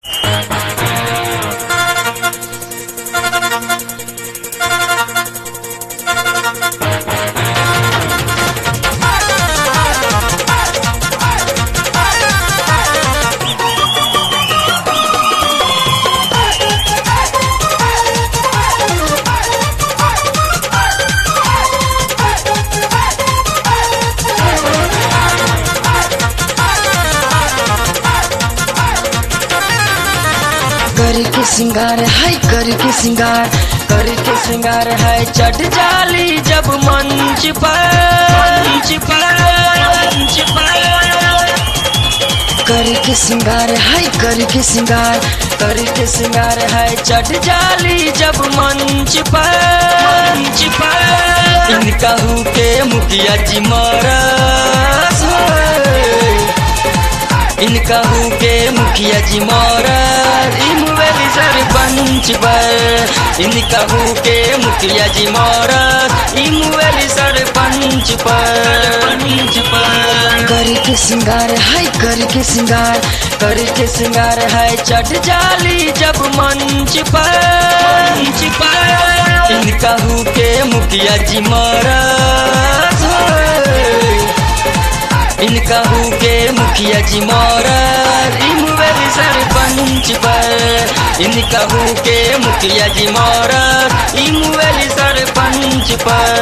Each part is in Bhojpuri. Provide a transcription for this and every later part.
करके सिंगार है करके सिंगार है चढ़ जाली जब मंच पर करके सिंगार है चढ़ जाली जब मंच पर इनका के मुखिया जी मरस इनका के मुखिया जी मरस इमुवेली सरपंच पर इनका के मुखिया जी मरस इमुवेली सरपंच पर करके सिंगार है चढ़ जाली जब मंच पर इनका के मुखिया जी मरस इनका के मुखिया जी मरस इमुवेली सरपंच पर इनका के मुखिया जी मरस इमुवेली सरपंच पर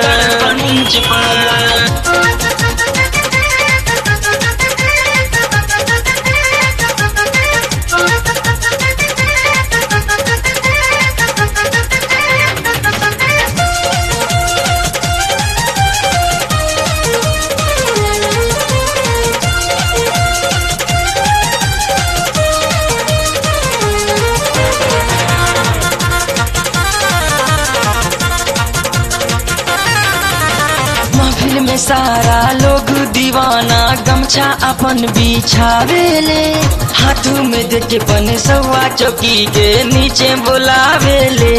में सारा लोग दीवाना गमछा अपन बिछावेले हाथों में देखे पन सवा चौकी के नीचे बुलावेले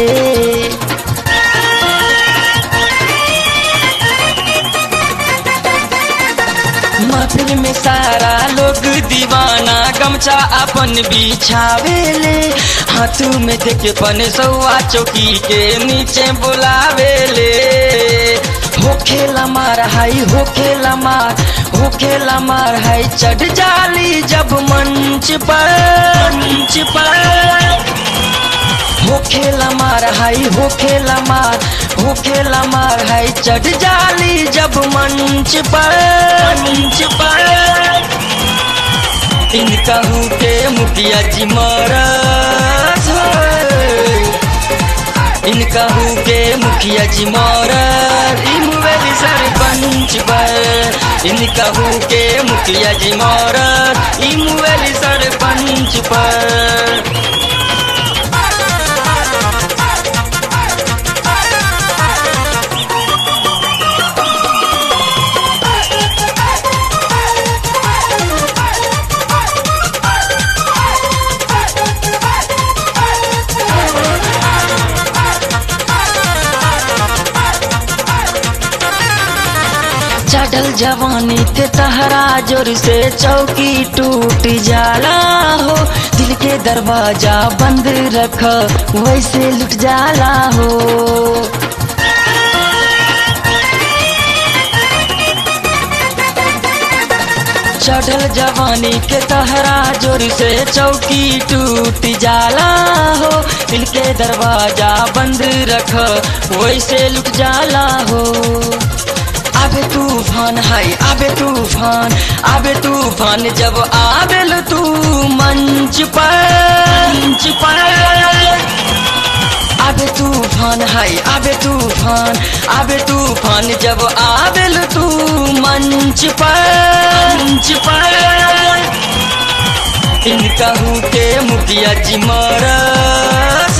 महफिल में सारा लोग दीवाना गमछा अपन बिछावेले हाथों में देखे पन सवा चौकी के नीचे बुलावेले होखेला मार है चढ़ जाली जब मंच पर होखेला मार है चढ़ जाली जब मंच पर इनका के मुखिया जी मरस इनका के मुखिया जी मरस इमुवेली सरपंच पर इनका के मुखिया जी मरस इमुवेली सरपंच पर चढ़ल जवानी के तहरा जोर से चौकी टूट जाला हो दिल के दरवाजा बंद रख वैसे लुट जाला हो चढ़ल जवानी के तहरा जोर से चौकी टूट जाला हो दिल के दरवाजा बंद रख वैसे लुट जाला हो आबे तूफान जब आबेल तू मंच पर आबे तूफान जब आबेल तू मंच पर इनका के मुखिया जी मरस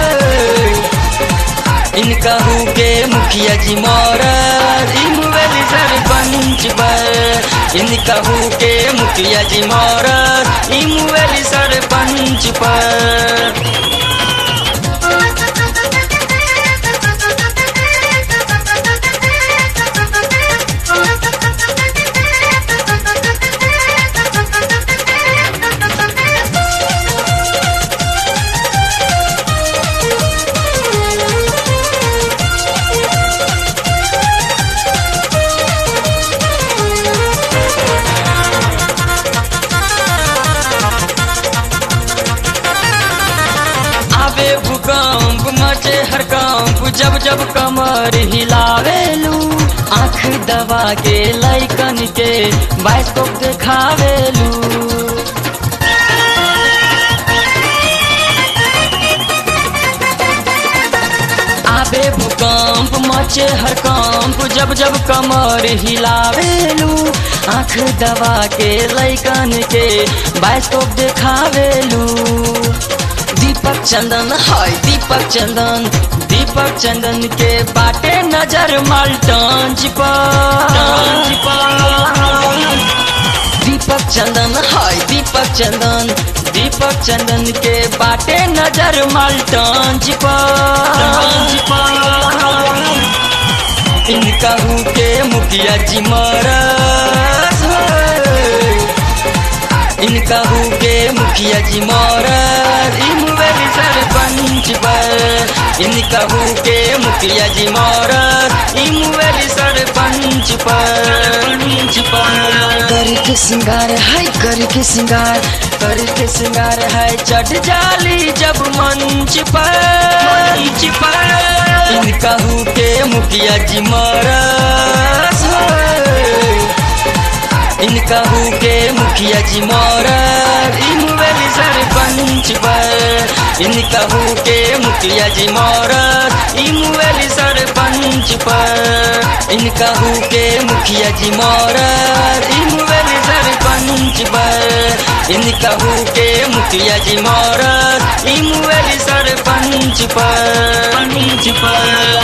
इनका के मुखिया जी मरस इमुवेली सरपंच पर इनका के मुखिया जी मरस इमुवेली सरपंच पर मचे हर कंप जब जब कमर हिलावेलू आँख दबा के लइकन के बाइस्कोप देखावेलू आबे भूकंप मचे हर कंप जब जब कमर हिलावेलू आँख दबा के लइकन के बाइस्कोप देखावेलू दीपक चंदन हाय दीपक चंदन के बाटे नजर माल्टन पर दीपक चंदन हाय दीपक चंदन के बाटे नजर माल्टन पर इनका के मुखिया जी मरस इनका के मुखिया जी मरस इमुवेली सरपंच पर इनका के मुखिया जी मरस इमुवेली सरपंच पर करके सिंगार है चढ़ जाली जब मंच पर इनका के मुखिया जी मरस इनका के मुखिया जी मरस इमुवेली सरपंच पर इनका के मुखिया जी मरस इमुवेली सरपंच पर इनका के मुखिया जी मरस इमुवेली सरपंच पर इनका के मुखिया जी मरस इमुवेली सरपंच पर